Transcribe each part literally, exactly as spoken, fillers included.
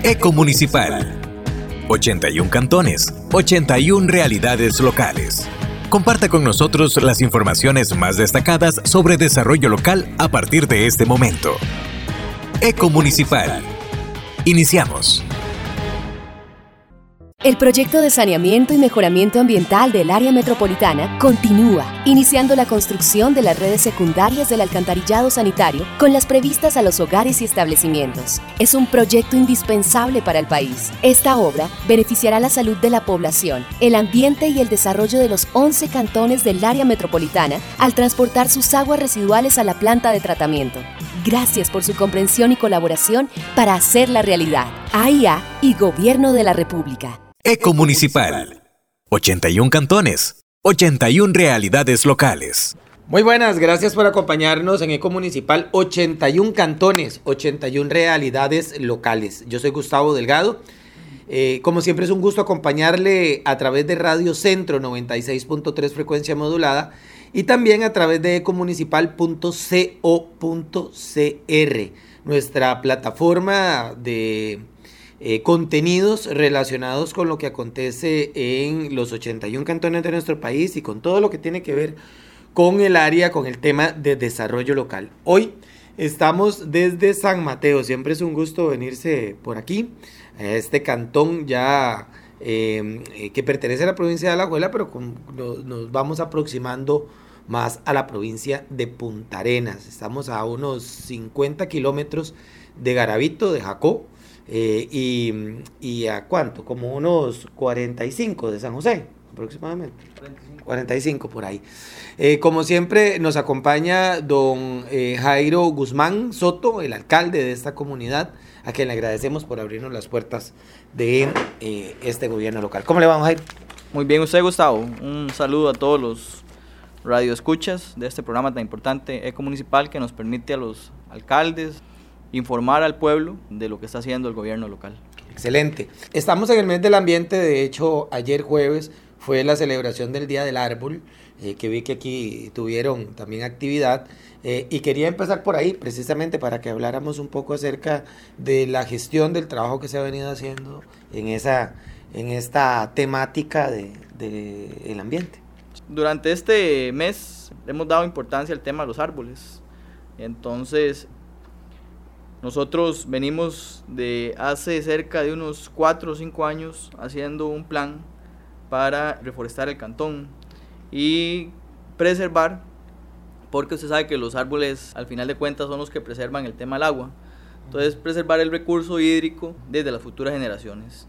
Ecomunicipal. ochenta y uno cantones, ochenta y una realidades locales. Comparta con nosotros las informaciones más destacadas sobre desarrollo local a partir de este momento. Ecomunicipal. Iniciamos. El proyecto de saneamiento y mejoramiento ambiental del área metropolitana continúa, iniciando la construcción de las redes secundarias del alcantarillado sanitario con las previstas a los hogares y establecimientos. Es un proyecto indispensable para el país. Esta obra beneficiará la salud de la población, el ambiente y el desarrollo de los once cantones del área metropolitana al transportar sus aguas residuales a la planta de tratamiento. Gracias por su comprensión y colaboración para hacerla realidad. A I A y Gobierno de la República. Ecomunicipal. ochenta y uno cantones, ochenta y una realidades locales. Muy buenas, gracias por acompañarnos en Ecomunicipal. ochenta y uno cantones, ochenta y una realidades locales. Yo soy Gustavo Delgado. Eh, como siempre es un gusto acompañarle a través de Radio Centro noventa y seis punto tres frecuencia modulada y también a través de ecomunicipal punto co punto cr, nuestra plataforma de Eh, contenidos relacionados con lo que acontece en los ochenta y uno cantones de nuestro país y con todo lo que tiene que ver con el área, con el tema de desarrollo local. Hoy estamos desde San Mateo, siempre es un gusto venirse por aquí, a este cantón ya eh, que pertenece a la provincia de Alajuela, pero con, nos, nos vamos aproximando más a la provincia de Punta Arenas. Estamos a unos cincuenta kilómetros de Garavito, de Jacó. Eh, y, y a cuánto, como unos cuarenta y cinco de San José aproximadamente, cuarenta y cinco, cuarenta y cinco por ahí. Eh, como siempre nos acompaña don eh, Jairo Guzmán Soto, el alcalde de esta comunidad, a quien le agradecemos por abrirnos las puertas de eh, este gobierno local. ¿Cómo le va, don Jairo? Muy bien, usted, Gustavo. Un saludo a todos los radioescuchas de este programa tan importante Ecomunicipal, que nos permite a los alcaldes informar al pueblo de lo que está haciendo el gobierno local. Excelente. Estamos en el mes del ambiente. De hecho, ayer jueves fue la celebración del Día del Árbol, eh, que vi que aquí tuvieron también actividad, eh, y quería empezar por ahí, precisamente para que habláramos un poco acerca de la gestión del trabajo que se ha venido haciendo en, esa, en esta temática de, de el ambiente. Durante este mes hemos dado importancia al tema de los árboles. Entonces, nosotros venimos de hace cerca de unos cuatro o cinco años haciendo un plan para reforestar el cantón y preservar, porque usted sabe que los árboles al final de cuentas son los que preservan el tema del agua. Entonces, preservar el recurso hídrico desde las futuras generaciones.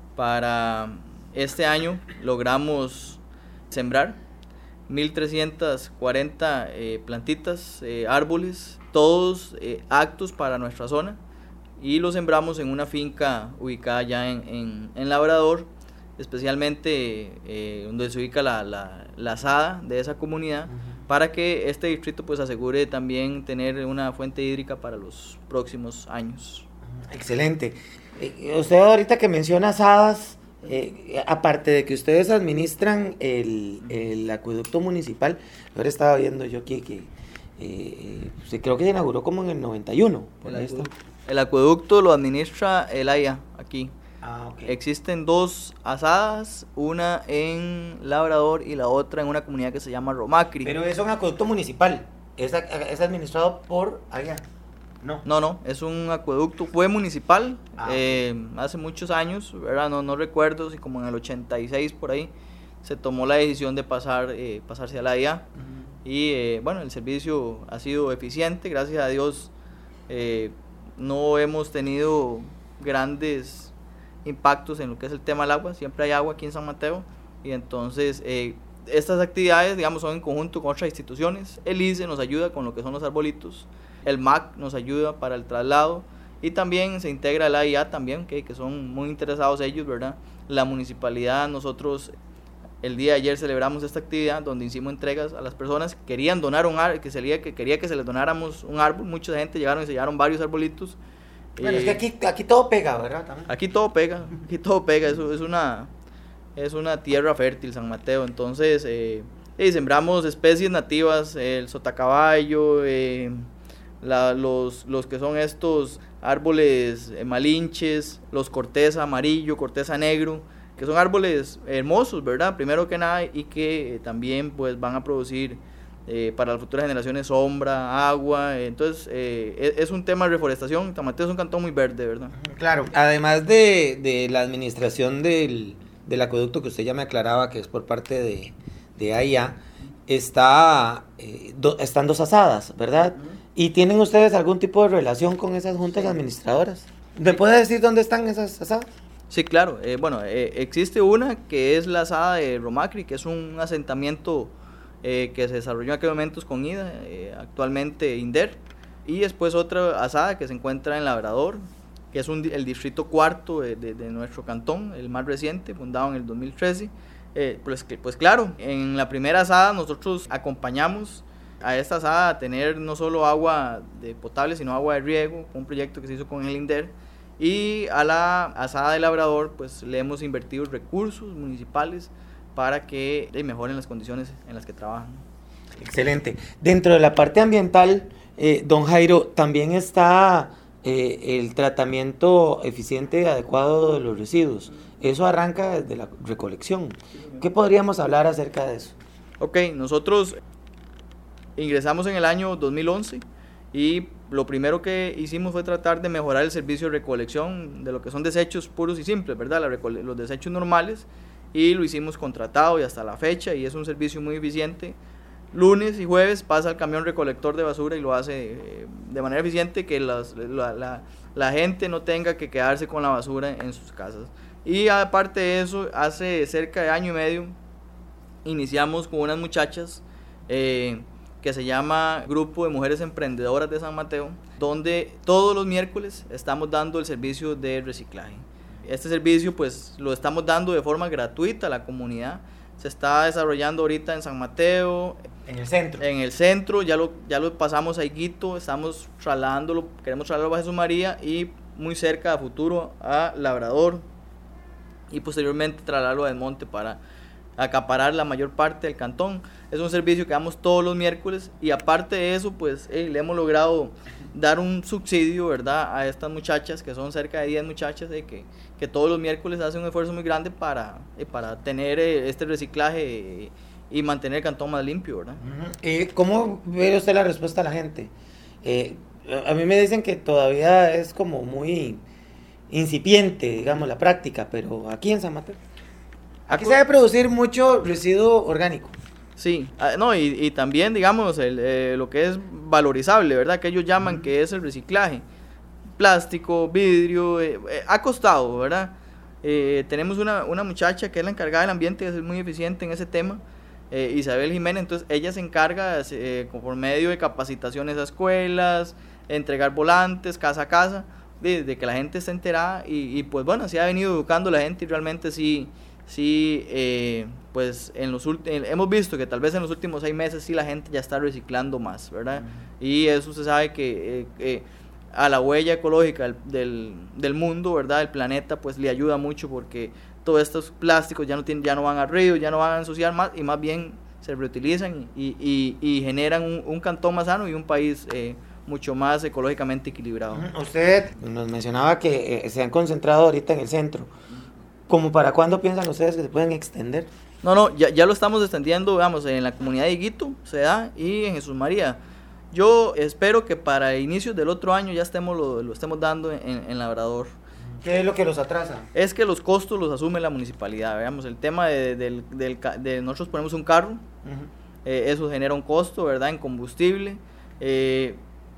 Para este año logramos sembrar mil trescientas cuarenta eh, plantitas, eh, árboles, todos eh, actos para nuestra zona, y los sembramos en una finca ubicada ya en, en, en Labrador, especialmente eh, donde se ubica la, la, la asada de esa comunidad, uh-huh, para que este distrito pues asegure también tener una fuente hídrica para los próximos años. Excelente. Eh, usted ahorita que menciona asadas, Eh, aparte de que ustedes administran el, el acueducto municipal, ahora estaba viendo yo aquí que eh, pues, creo que se inauguró como en el noventa y uno. Por el, ahí acueducto, está. el acueducto lo administra el A I A aquí. Ah, okay. Existen dos asadas, una en Labrador y la otra en una comunidad que se llama Romacri. Pero es un acueducto municipal, es, es administrado por allá. No. no, no, es un acueducto, fue municipal, ah. eh, hace muchos años, ¿verdad? No, no recuerdo si como en el ochenta y seis por ahí se tomó la decisión de pasar, eh, pasarse a la I A, uh-huh, y eh, bueno, el servicio ha sido eficiente, gracias a Dios. Eh, no hemos tenido grandes impactos en lo que es el tema del agua, siempre hay agua aquí en San Mateo, y entonces eh, estas actividades, digamos, son en conjunto con otras instituciones. El I C E nos ayuda con lo que son los arbolitos, el M A C nos ayuda para el traslado, y también se integra el A I A también, que, que son muy interesados ellos, ¿verdad? La municipalidad, nosotros el día de ayer celebramos esta actividad donde hicimos entregas a las personas que querían donar un árbol, que, sería, que quería que se les donáramos un árbol. Mucha gente llegaron y se llevaron varios arbolitos. Bueno, eh, es que aquí, aquí todo pega, ¿verdad? También. Aquí todo pega, aquí todo pega, eso es una, es una tierra fértil, San Mateo. Entonces, eh, eh, sembramos especies nativas, el sotacaballo, eh, la, los, los que son estos árboles eh, malinches, los corteza amarillo, corteza negro, que son árboles hermosos, ¿verdad? Primero que nada, y que eh, también pues van a producir eh, para las futuras generaciones sombra, agua. Entonces eh, es, es un tema de reforestación. San Mateo es un cantón muy verde, ¿verdad? Claro, además de, de la administración del, del acueducto que usted ya me aclaraba que es por parte de, de A I A, está, eh, do, están dos asadas, ¿verdad? Uh-huh. ¿Y tienen ustedes algún tipo de relación con esas juntas administradoras? ¿Me puede decir dónde están esas asadas? Sí, claro. Eh, bueno, eh, existe una que es la asada de Romacri, que es un asentamiento eh, que se desarrolló en aquellos momentos con I D A, eh, actualmente INDER, y después otra asada que se encuentra en Labrador, que es un, el distrito cuarto de, de, de nuestro cantón, el más reciente, fundado en el dos mil trece. Eh, pues, pues claro, en la primera asada nosotros acompañamos a esta asada a tener no solo agua de potable, sino agua de riego, un proyecto que se hizo con el INDER, y a la asada de Labrador pues le hemos invertido recursos municipales para que eh, mejoren las condiciones en las que trabajan. Excelente. Dentro de la parte ambiental, eh, don Jairo, también está eh, el tratamiento eficiente y adecuado de los residuos. Eso arranca desde la recolección. ¿Qué podríamos hablar acerca de eso? Ok, nosotros ingresamos en el año dos mil once y lo primero que hicimos fue tratar de mejorar el servicio de recolección de lo que son desechos puros y simples, ¿verdad? La recole- los desechos normales, y lo hicimos contratado y hasta la fecha, y es un servicio muy eficiente. Lunes y jueves pasa el camión recolector de basura y lo hace eh, de manera eficiente, que las, la, la, la gente no tenga que quedarse con la basura en sus casas. Y aparte de eso, hace cerca de año y medio iniciamos con unas muchachas eh, que se llama Grupo de Mujeres Emprendedoras de San Mateo, donde todos los miércoles estamos dando el servicio de reciclaje. Este servicio pues lo estamos dando de forma gratuita a la comunidad. Se está desarrollando ahorita en San Mateo. En el centro. En el centro, ya lo, ya lo pasamos a Higuito, estamos trasladándolo, queremos trasladarlo a Jesús María y muy cerca a futuro a Labrador, y posteriormente trasladarlo a Desmonte para acaparar la mayor parte del cantón. Es un servicio que damos todos los miércoles, y aparte de eso pues eh, le hemos logrado dar un subsidio, ¿verdad?, a estas muchachas, que son cerca de diez muchachas, eh, que, que todos los miércoles hacen un esfuerzo muy grande para, eh, para tener eh, este reciclaje eh, y mantener el cantón más limpio, ¿verdad? Uh-huh. Eh, ¿Cómo ve usted la respuesta a la gente? Eh, a mí me dicen que todavía es como muy incipiente, digamos, la práctica, pero aquí en San Mateo, aquí se debe producir mucho residuo orgánico. Sí, no, y, y también, digamos, el, eh, lo que es valorizable, ¿verdad? Que ellos llaman que es el reciclaje. Plástico, vidrio, eh, eh, ha costado, ¿verdad? Eh, tenemos una, una muchacha que es la encargada del ambiente, que es muy eficiente en ese tema, eh, Isabel Jiménez. Entonces ella se encarga eh, por medio de capacitaciones a escuelas, entregar volantes casa a casa, de, de que la gente esté enterada, y, y pues bueno, así ha venido educando a la gente, y realmente sí... Sí, eh, pues en los ulti- hemos visto que tal vez en los últimos seis meses sí la gente ya está reciclando más, ¿verdad? Uh-huh. Y eso se sabe que eh, eh, a la huella ecológica del, del, del mundo, ¿verdad? El planeta, pues le ayuda mucho, porque todos estos plásticos ya no, tienen, ya no van a ríos, ya no van a ensuciar más, y más bien se reutilizan y, y, y generan un, un cantón más sano y un país eh, mucho más ecológicamente equilibrado. Uh-huh. Usted nos mencionaba que eh, se han concentrado ahorita en el centro. ¿Cómo para cuándo piensan ustedes que se pueden extender? No, no, ya, ya lo estamos extendiendo, digamos, en la comunidad de Higuito, se da, y en Jesús María. Yo espero que para inicios del otro año ya estemos lo, lo estemos dando en, en Labrador. ¿Qué es lo que los atrasa? Es que los costos los asume la municipalidad, veamos, el tema de, de, de, de, de nosotros ponemos un carro, uh-huh. eh, eso genera un costo, ¿verdad?, en combustible. Eh,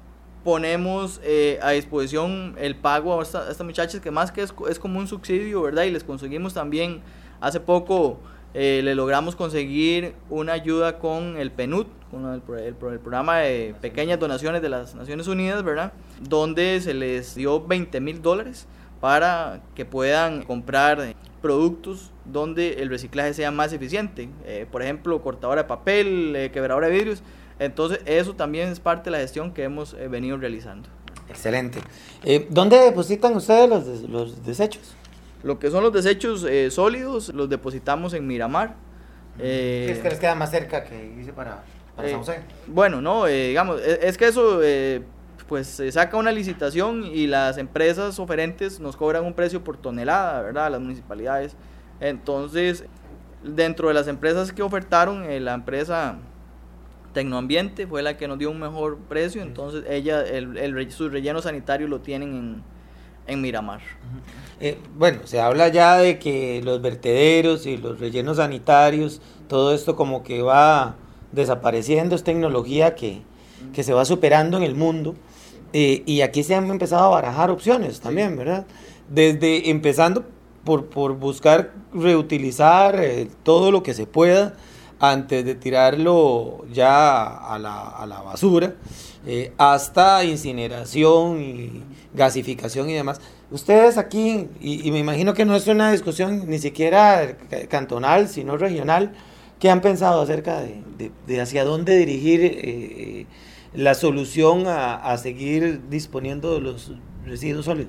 ponemos eh, a disposición el pago a, esta, a estas muchachas, que más que es, es como un subsidio, ¿verdad? Y les conseguimos también, hace poco eh, le logramos conseguir una ayuda con el P N U D, con el, el, el programa de pequeñas donaciones de las Naciones Unidas, ¿verdad? Donde se les dio veinte mil dólares para que puedan comprar productos donde el reciclaje sea más eficiente, eh, por ejemplo, cortadora de papel, eh, quebradora de vidrios. Entonces eso también es parte de la gestión que hemos eh, venido realizando. Excelente. Eh, ¿Dónde depositan ustedes los, des- los desechos? Lo que son los desechos eh, sólidos los depositamos en Miramar. Eh, ¿Es que les queda más cerca que irse para, para eh, San José? Bueno, no, eh, digamos, es, es que eso eh, pues se saca una licitación y las empresas oferentes nos cobran un precio por tonelada, ¿verdad? Las municipalidades. Entonces, dentro de las empresas que ofertaron, eh, la empresa Tecnoambiente fue la que nos dio un mejor precio, entonces ella, el, el, sus rellenos sanitarios lo tienen en, en Miramar. Eh, bueno, se habla ya de que los vertederos y los rellenos sanitarios, todo esto como que va desapareciendo, es tecnología que, que se va superando en el mundo, eh, y aquí se han empezado a barajar opciones también, ¿verdad? Desde empezando por, por buscar reutilizar eh, todo lo que se pueda antes de tirarlo ya a la, a la basura, eh, hasta incineración y gasificación y demás. Ustedes aquí, y, y me imagino que no es una discusión ni siquiera cantonal, sino regional, ¿qué han pensado acerca de, de, de hacia dónde dirigir eh, la solución a, a seguir disponiendo de los residuos sólidos?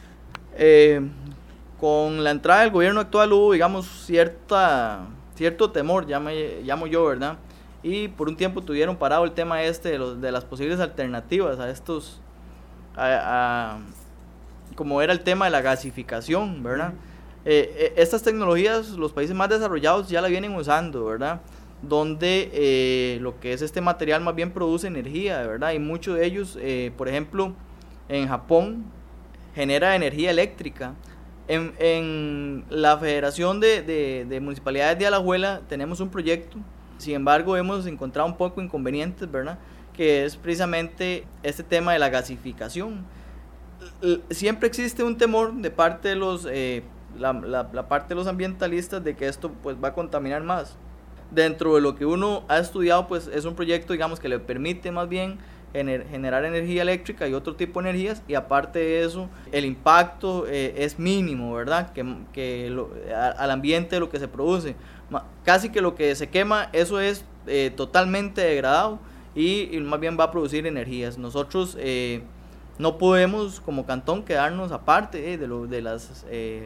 Eh, con la entrada del gobierno actual hubo, digamos, cierta, cierto temor, llamo, llamo yo, ¿verdad? Y por un tiempo tuvieron parado el tema este de, los, de las posibles alternativas a estos, a, a, como era el tema de la gasificación, ¿verdad? Eh, eh, estas tecnologías los países más desarrollados ya la vienen usando, ¿verdad? Donde eh, lo que es este material más bien produce energía, ¿verdad? Y muchos de ellos, eh, por ejemplo, en Japón genera energía eléctrica. En, en la Federación de, de, de Municipalidades de Alajuela tenemos un proyecto, sin embargo hemos encontrado un poco inconvenientes, ¿verdad? Que es precisamente este tema de la gasificación. Siempre existe un temor de parte de los, eh, la, la, la parte de los ambientalistas de que esto pues va a contaminar más. Dentro de lo que uno ha estudiado, pues es un proyecto, digamos, que le permite más bien gener, generar energía eléctrica y otro tipo de energías, y aparte de eso, el impacto eh, es mínimo, ¿verdad? Que, que lo, a, al ambiente lo que se produce. Casi que lo que se quema, eso es eh, totalmente degradado y, y más bien va a producir energías. Nosotros eh, no podemos como cantón quedarnos aparte eh, de, lo, de las... Eh,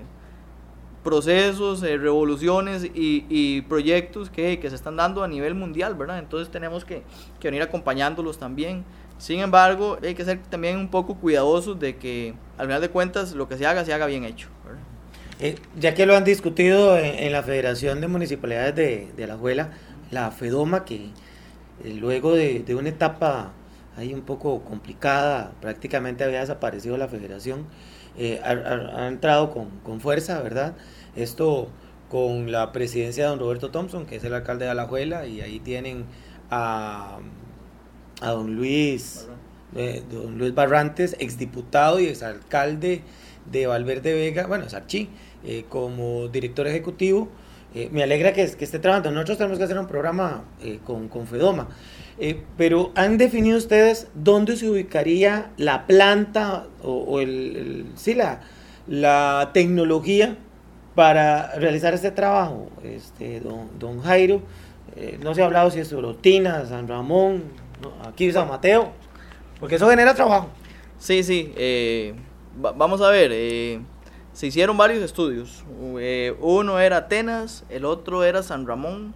procesos, eh, revoluciones y, y proyectos que, que se están dando a nivel mundial, ¿verdad? Entonces tenemos que, que venir acompañándolos también. Sin embargo, hay que ser también un poco cuidadosos de que al final de cuentas lo que se haga, se haga bien hecho, ¿verdad? Eh, ya que lo han discutido en, en la Federación de Municipalidades de, de Alajuela, la FEDOMA, que eh, luego de, de una etapa ahí un poco complicada, prácticamente había desaparecido la federación, eh, ha, ha, ha entrado con, con fuerza, ¿verdad? Esto con la presidencia de don Roberto Thompson, que es el alcalde de Alajuela, y ahí tienen a, a don Luis, eh, don Luis Barrantes, exdiputado y exalcalde de Valverde Vega, bueno, Sarchí, eh, como director ejecutivo. Eh, me alegra que, que esté trabajando. Nosotros tenemos que hacer un programa eh, con, con FEDOMA, eh, pero ¿han definido ustedes dónde se ubicaría la planta o, o el, el, sí, la, la tecnología para realizar este trabajo? Este, don, don Jairo, eh, no se ha hablado si es Orotina, San Ramón, no, aquí San Mateo, porque eso genera trabajo. Sí, sí, eh, va, vamos a ver, eh, se hicieron varios estudios, eh, uno era Atenas, el otro era San Ramón,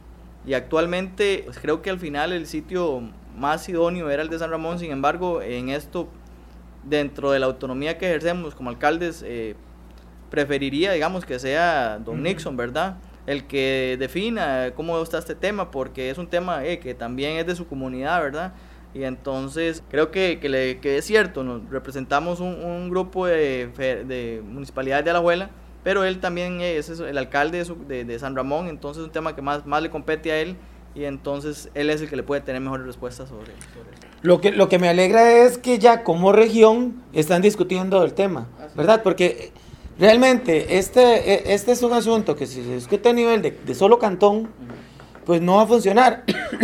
y actualmente pues creo que al final el sitio más idóneo era el de San Ramón. Sin embargo, en esto, dentro de la autonomía que ejercemos como alcaldes, eh, preferiría, digamos, que sea don Nixon, ¿verdad?, el que defina cómo está este tema, porque es un tema eh, que también es de su comunidad, ¿verdad? Y entonces creo que, que, le, que es cierto, nos representamos un, un grupo de, de municipalidades de Alajuela, pero él también es el alcalde de, su, de, de San Ramón, entonces es un tema que más, más le compete a él, y entonces él es el que le puede tener mejores respuestas sobre, sobre eso. Lo que, lo que me alegra es que ya como región están discutiendo el tema, ¿verdad? Porque realmente este, este es un asunto que si se discute a nivel de, de solo cantón, pues no va a funcionar.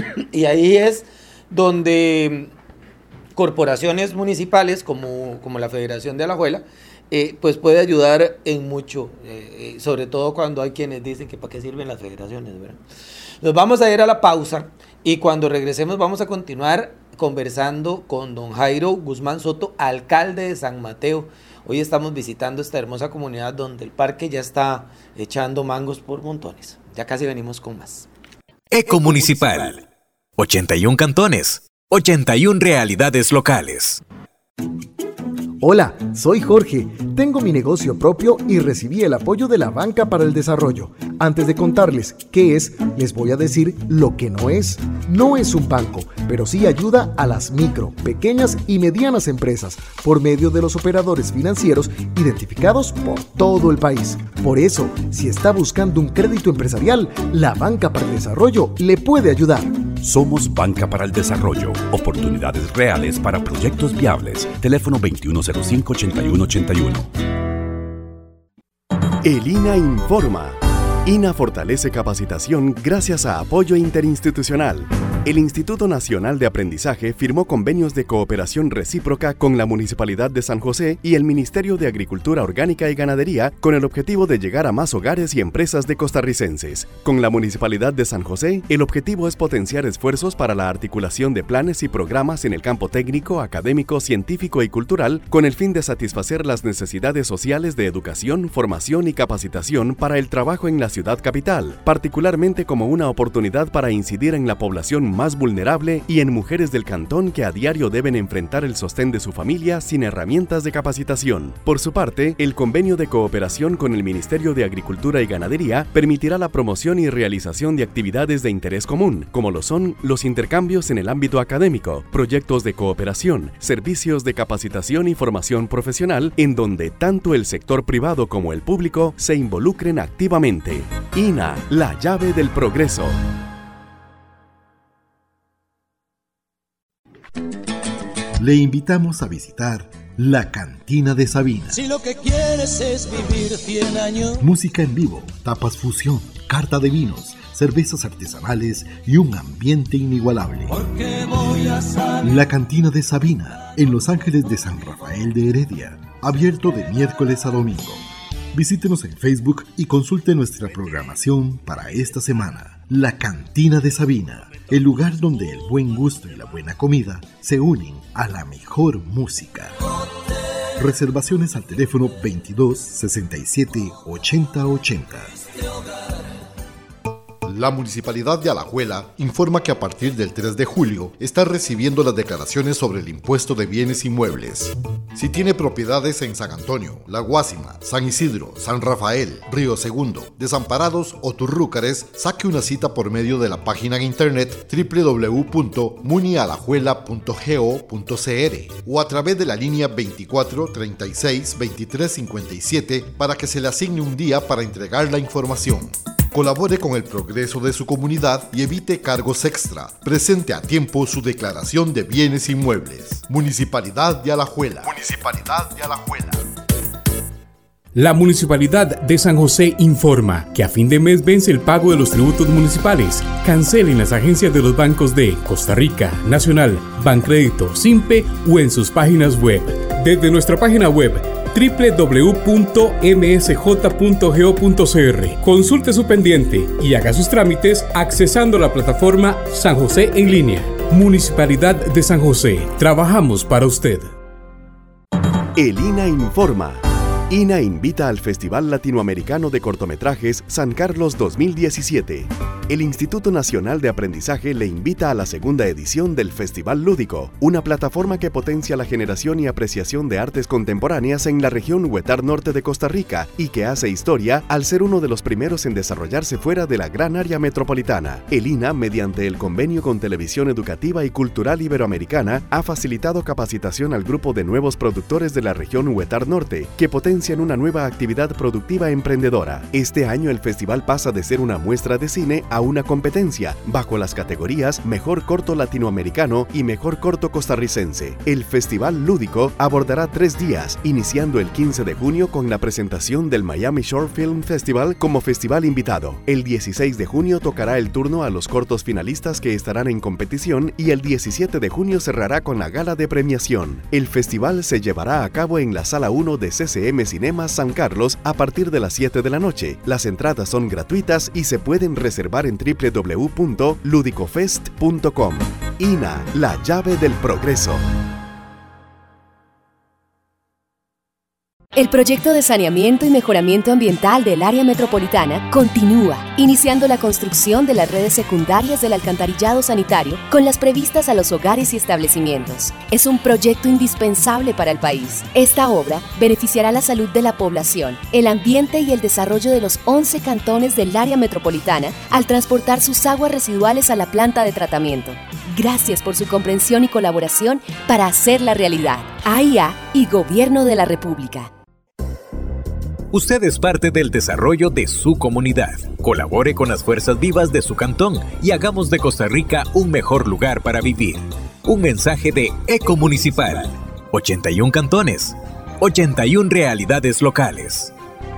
Y ahí es donde corporaciones municipales como, como la Federación de Alajuela, eh, pues puede ayudar en mucho, eh, sobre todo cuando hay quienes dicen que para qué sirven las federaciones, ¿verdad? Nos vamos a ir a la pausa y cuando regresemos vamos a continuar conversando con don Jairo Guzmán Soto, alcalde de San Mateo. Hoy estamos visitando esta hermosa comunidad donde el parque ya está echando mangos por montones. Ya casi venimos con más. Ecomunicipal, ochenta y un cantones, ochenta y una realidades locales. Hola, soy Jorge. Tengo mi negocio propio y recibí el apoyo de la Banca para el Desarrollo. Antes de contarles qué es, les voy a decir lo que no es. No es un banco, pero sí ayuda a las micro, pequeñas y medianas empresas por medio de los operadores financieros identificados por todo el país. Por eso, si está buscando un crédito empresarial, la Banca para el Desarrollo le puede ayudar. Somos Banca para el Desarrollo. Oportunidades reales para proyectos viables. Teléfono veintiuno cero cinco, ochenta y uno ochenta y uno. El I N A informa. I N A fortalece capacitación gracias a apoyo interinstitucional. El Instituto Nacional de Aprendizaje firmó convenios de cooperación recíproca con la Municipalidad de San José y el Ministerio de Agricultura Orgánica y Ganadería con el objetivo de llegar a más hogares y empresas de costarricenses. Con la Municipalidad de San José, el objetivo es potenciar esfuerzos para la articulación de planes y programas en el campo técnico, académico, científico y cultural con el fin de satisfacer las necesidades sociales de educación, formación y capacitación para el trabajo en la ciudad capital, particularmente como una oportunidad para incidir en la población más vulnerable y en mujeres del cantón que a diario deben enfrentar el sostén de su familia sin herramientas de capacitación. Por su parte, el convenio de cooperación con el Ministerio de Agricultura y Ganadería permitirá la promoción y realización de actividades de interés común, como lo son los intercambios en el ámbito académico, proyectos de cooperación, servicios de capacitación y formación profesional, en donde tanto el sector privado como el público se involucren activamente. I N A, la llave del progreso. Le invitamos a visitar la Cantina de Sabina. Si lo que quieres es vivir cien años. Música en vivo, tapas fusión, carta de vinos, cervezas artesanales y un ambiente inigualable. Porque voy a salir. La Cantina de Sabina, en Los Ángeles de San Rafael de Heredia, abierto de miércoles a domingo. Visítenos en Facebook y consulte nuestra programación para esta semana. La Cantina de Sabina, el lugar donde el buen gusto y la buena comida se unen a la mejor música. Reservaciones al teléfono veintidós, sesenta y siete, ochenta ochenta. La Municipalidad de Alajuela informa que a partir del tres de julio está recibiendo las declaraciones sobre el impuesto de bienes inmuebles. Si tiene propiedades en San Antonio, La Guásima, San Isidro, San Rafael, Río Segundo, Desamparados o Turrúcares, saque una cita por medio de la página en internet doble u doble u doble u punto munialajuela punto go punto c r o a través de la línea veinticuatro, treinta y seis, veintitrés, cincuenta y siete para que se le asigne un día para entregar la información. Colabore con el progreso de su comunidad y evite cargos extra. Presente a tiempo su declaración de bienes inmuebles. Municipalidad de Alajuela. Municipalidad de Alajuela. La Municipalidad de San José informa que a fin de mes vence el pago de los tributos municipales. Cancelen las agencias de los bancos de Costa Rica, Nacional, Bancrédito, Simpe o en sus páginas web. Desde nuestra página web doble u doble u doble u punto m s j punto go punto c r. Consulte su pendiente y haga sus trámites accesando la plataforma San José en línea. Municipalidad de San José. Trabajamos para usted. El I N A informa. I N A invita al Festival Latinoamericano de Cortometrajes San Carlos dos mil diecisiete. El Instituto Nacional de Aprendizaje le invita a la segunda edición del Festival Lúdico, una plataforma que potencia la generación y apreciación de artes contemporáneas en la región Huetar Norte de Costa Rica y que hace historia al ser uno de los primeros en desarrollarse fuera de la gran área metropolitana. El I N A, mediante el convenio con Televisión Educativa y Cultural Iberoamericana, ha facilitado capacitación al grupo de nuevos productores de la región Huetar Norte, que potencian una nueva actividad productiva emprendedora. Este año el festival pasa de ser una muestra de cine a una competencia, bajo las categorías Mejor Corto Latinoamericano y Mejor Corto Costarricense. El Festival Lúdico abordará tres días, iniciando el quince de junio con la presentación del Miami Short Film Festival como festival invitado. El dieciséis de junio tocará el turno a los cortos finalistas que estarán en competición y el diecisiete de junio cerrará con la gala de premiación. El festival se llevará a cabo en la Sala uno de C C M Cinemas San Carlos a partir de las siete de la noche. Las entradas son gratuitas y se pueden reservar en doble u doble u doble u punto ludicofest punto com. I N A, la llave del progreso. El proyecto de saneamiento y mejoramiento ambiental del área metropolitana continúa, iniciando la construcción de las redes secundarias del alcantarillado sanitario con las previstas a los hogares y establecimientos. Es un proyecto indispensable para el país. Esta obra beneficiará la salud de la población, el ambiente y el desarrollo de los once cantones del área metropolitana al transportar sus aguas residuales a la planta de tratamiento. Gracias por su comprensión y colaboración para hacerla realidad. A I A y Gobierno de la República. Usted es parte del desarrollo de su comunidad. Colabore con las fuerzas vivas de su cantón y hagamos de Costa Rica un mejor lugar para vivir. Un mensaje de Ecomunicipal. ochenta y un cantones, ochenta y un realidades locales.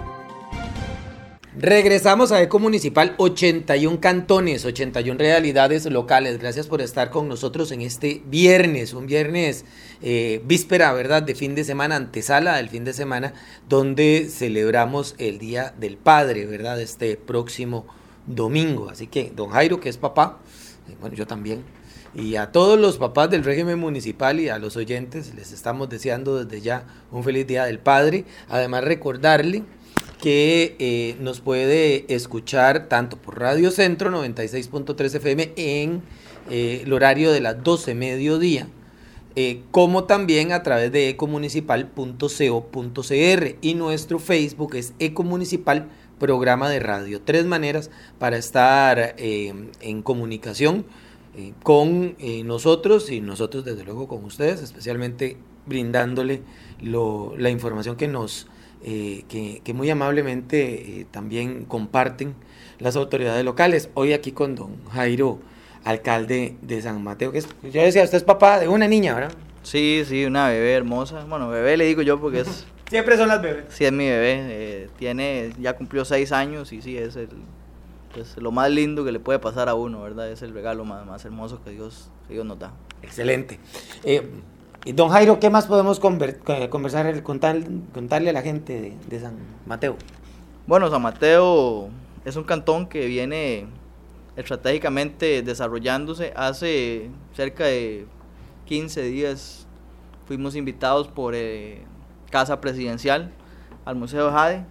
Regresamos a Ecomunicipal, ochenta y un cantones, ochenta y un realidades locales. Gracias por estar con nosotros en este viernes, un viernes eh, víspera, ¿verdad?, de fin de semana, antesala del fin de semana, donde celebramos el Día del Padre, ¿verdad?, este próximo domingo. Así que, don Jairo, que es papá, eh, bueno, yo también, y a todos los papás del régimen municipal y a los oyentes, les estamos deseando desde ya un feliz Día del Padre. Además, recordarle que eh, nos puede escuchar tanto por Radio Centro noventa y seis punto tres F M en eh, el horario de las doce mediodía, eh, como también a través de ecomunicipal punto co punto cr, y nuestro Facebook es Ecomunicipal Programa de Radio. Tres maneras para estar eh, en comunicación eh, con eh, nosotros y nosotros desde luego con ustedes, especialmente brindándole lo, la información que nos Eh, que, que muy amablemente eh, también comparten las autoridades locales. Hoy aquí con don Jairo, alcalde de San Mateo, que es, yo decía, usted es papá de una niña, ¿verdad? Sí, sí, una bebé hermosa. Bueno, bebé le digo yo porque es... Siempre son las bebés. Sí, es mi bebé. Eh, tiene, ya cumplió seis años y sí, es el, pues, lo más lindo que le puede pasar a uno, ¿verdad? Es el regalo más, más hermoso que Dios, que Dios nos da. Excelente. Eh, Y don Jairo, ¿qué más podemos conver, conversar, contar, contarle a la gente de, de San Mateo? Bueno, San Mateo es un cantón que viene estratégicamente desarrollándose. Hace cerca de quince días fuimos invitados por eh, Casa Presidencial al Museo Jade,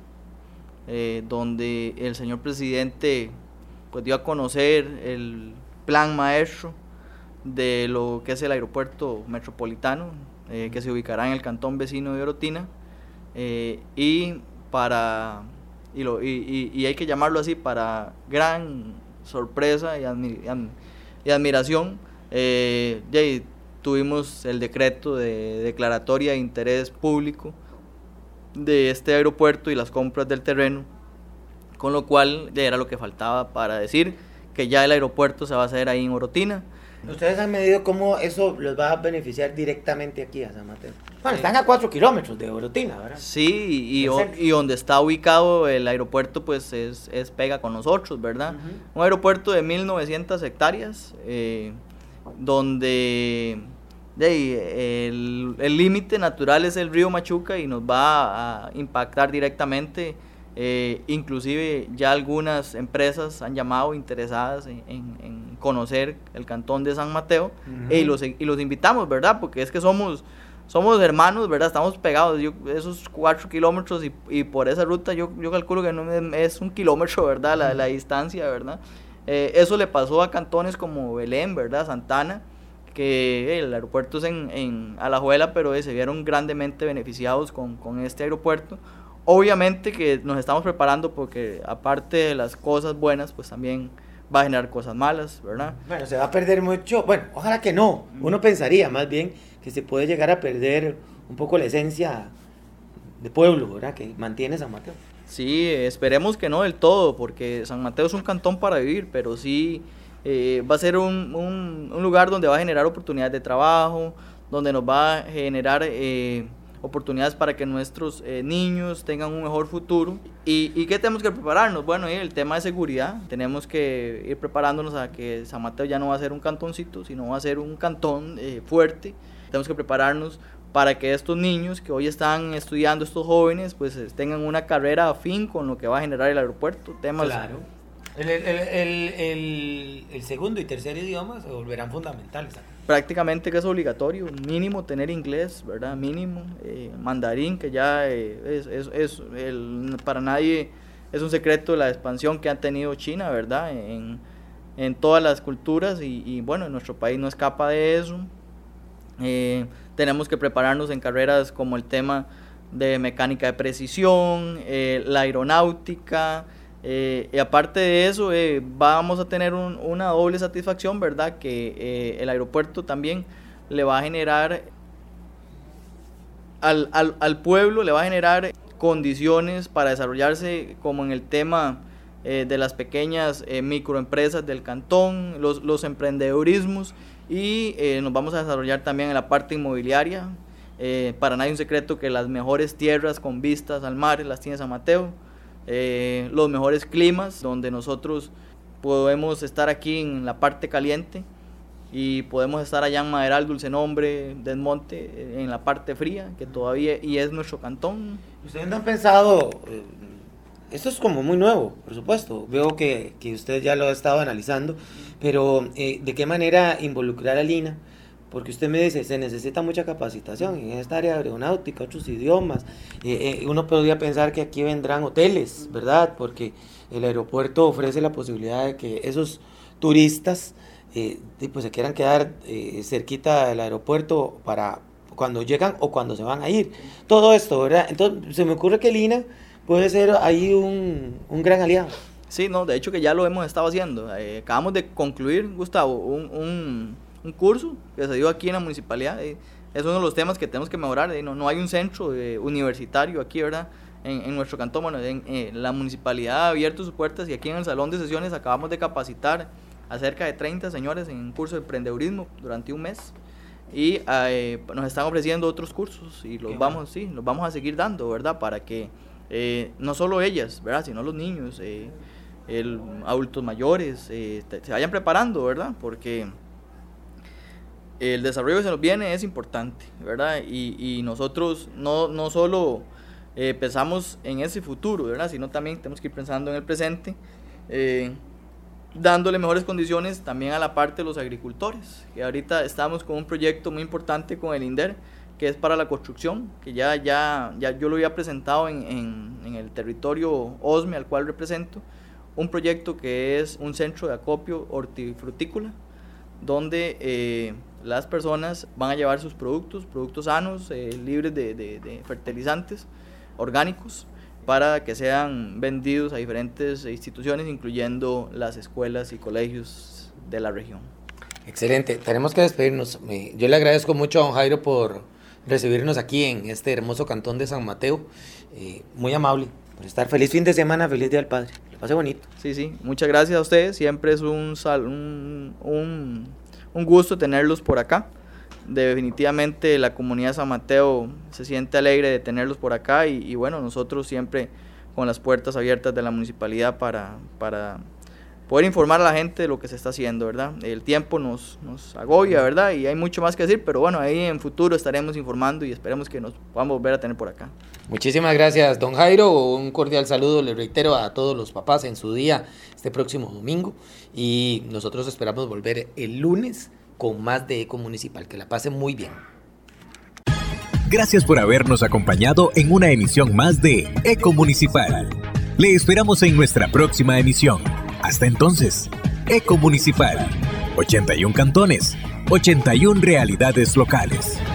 eh, donde el señor presidente pues, dio a conocer el plan maestro de lo que es el aeropuerto metropolitano, eh, que se ubicará en el cantón vecino de Orotina, eh, y para y, lo, y, y, y hay que llamarlo así, para gran sorpresa y, admi, y admiración, eh, ya tuvimos el decreto de declaratoria de interés público de este aeropuerto y las compras del terreno, con lo cual ya era lo que faltaba para decir que ya el aeropuerto se va a hacer ahí en Orotina. ¿Ustedes han medido cómo eso los va a beneficiar directamente aquí a San Mateo? Bueno, están a cuatro kilómetros de Orotina, ¿verdad? Sí, y, o, y donde está ubicado el aeropuerto, pues es, es pega con nosotros, ¿verdad? Uh-huh. Un aeropuerto de mil novecientas hectáreas, eh, donde de, el límite natural es el río Machuca y nos va a impactar directamente. Eh, inclusive ya algunas empresas han llamado interesadas en, en, en conocer el cantón de San Mateo, uh-huh. y, los, y los invitamos, ¿verdad? Porque es que somos, somos hermanos, ¿verdad? Estamos pegados, yo, esos cuatro kilómetros y, y por esa ruta yo, yo calculo que no es, es un kilómetro, ¿verdad? La, la distancia, ¿verdad? Eh, eso le pasó a cantones como Belén, ¿verdad? Santana, que el aeropuerto es en, en Alajuela, pero eh, se vieron grandemente beneficiados con, con este aeropuerto. Obviamente que nos estamos preparando porque aparte de las cosas buenas, pues también va a generar cosas malas, ¿verdad? Bueno, se va a perder mucho, bueno, ojalá que no, uno pensaría más bien que se puede llegar a perder un poco la esencia de pueblo, ¿verdad? Que mantiene San Mateo. Sí, esperemos que no del todo, porque San Mateo es un cantón para vivir, pero sí eh, va a ser un, un, un lugar donde va a generar oportunidades de trabajo, donde nos va a generar... Eh, oportunidades para que nuestros eh, niños tengan un mejor futuro. ¿Y, ¿Y qué tenemos que prepararnos? Bueno, el tema de seguridad, tenemos que ir preparándonos a que San Mateo ya no va a ser un cantoncito, sino va a ser un cantón eh, fuerte. Tenemos que prepararnos para que estos niños que hoy están estudiando, estos jóvenes, pues tengan una carrera afín con lo que va a generar el aeropuerto. Temas claro. El, el, el, el, el segundo y tercer idioma se volverán fundamentales acá. prácticamente que es obligatorio, mínimo tener inglés, ¿verdad? Mínimo, eh, mandarín, que ya eh, es, es, es el, para nadie es un secreto la expansión que ha tenido China, ¿verdad? En, en todas las culturas y, y bueno, nuestro país no escapa de eso. Eh, tenemos que prepararnos en carreras como el tema de mecánica de precisión, eh, la aeronáutica, eh, y aparte de eso eh, vamos a tener un, una doble satisfacción, ¿verdad? Que eh, el aeropuerto también le va a generar al, al, al pueblo, le va a generar condiciones para desarrollarse como en el tema eh, de las pequeñas eh, microempresas del cantón, los, los emprendedurismos, y eh, nos vamos a desarrollar también en la parte inmobiliaria. Eh, para nadie es un secreto que las mejores tierras con vistas al mar las tiene San Mateo, eh, los mejores climas donde nosotros podemos estar aquí en la parte caliente y podemos estar allá en Maderal, Dulce Nombre, Desmonte, en la parte fría, que todavía y es nuestro cantón. ¿Ustedes no han pensado, eh, esto es como muy nuevo, por supuesto, veo que, que usted ya lo ha estado analizando, pero eh, ¿de qué manera involucrar al I N A? Porque usted me dice, se necesita mucha capacitación en esta área aeronáutica, otros idiomas. Eh, eh, uno podría pensar que aquí vendrán hoteles, ¿verdad? Porque el aeropuerto ofrece la posibilidad de que esos turistas eh, pues se quieran quedar eh, cerquita del aeropuerto para cuando llegan o cuando se van a ir. Todo esto, ¿verdad? Entonces se me ocurre que el I N A puede ser ahí un, un gran aliado. Sí, no, de hecho que ya lo hemos estado haciendo. Eh, acabamos de concluir, Gustavo, un... un un curso que se dio aquí en la municipalidad. Eh, es uno de los temas que tenemos que mejorar. Eh, no, no hay un centro eh, universitario aquí, ¿verdad? En, en nuestro cantón. Bueno, en, eh, la municipalidad ha abierto sus puertas y aquí en el salón de sesiones acabamos de capacitar a cerca de treinta señores en un curso de emprendedurismo durante un mes y eh, nos están ofreciendo otros cursos y los Qué vamos, sí, los vamos a seguir dando, ¿verdad? Para que eh, no solo ellas, ¿verdad? Sino los niños, eh, el, adultos mayores, eh, te, se vayan preparando, ¿verdad? Porque el desarrollo que se nos viene es importante, ¿verdad? Y, y nosotros no, no solo eh, pensamos en ese futuro, ¿verdad? Sino también tenemos que ir pensando en el presente, eh, dándole mejores condiciones también a la parte de los agricultores. Que ahorita estamos con un proyecto muy importante con el INDER, que es para la construcción, que ya, ya, ya yo lo había presentado en, en, en el territorio OSME al cual represento, un proyecto que es un centro de acopio hortifrutícola, donde eh, las personas van a llevar sus productos, productos sanos, eh, libres de, de, de fertilizantes orgánicos, para que sean vendidos a diferentes instituciones, incluyendo las escuelas y colegios de la región. Excelente, tenemos que despedirnos. Yo le agradezco mucho a don Jairo por recibirnos aquí en este hermoso cantón de San Mateo, eh, muy amable, por estar. Feliz fin de semana, feliz Día del Padre, que pase bonito. Sí, sí, muchas gracias a ustedes, siempre es un, sal, un, un, un gusto tenerlos por acá. Definitivamente la comunidad de San Mateo se siente alegre de tenerlos por acá y, y bueno, nosotros siempre con las puertas abiertas de la municipalidad para, para poder informar a la gente de lo que se está haciendo, ¿verdad? El tiempo nos, nos agobia, ¿verdad? Y hay mucho más que decir, pero bueno, ahí en futuro estaremos informando y esperemos que nos podamos volver a tener por acá. Muchísimas gracias, don Jairo. Un cordial saludo, le reitero, a todos los papás en su día este próximo domingo y nosotros esperamos volver el lunes con más de Eco Municipal. Que la pasen muy bien. Gracias por habernos acompañado en una emisión más de Eco Municipal. Le esperamos en nuestra próxima emisión. Hasta entonces, Eco Municipal. ochenta y uno cantones, ochenta y una realidades locales.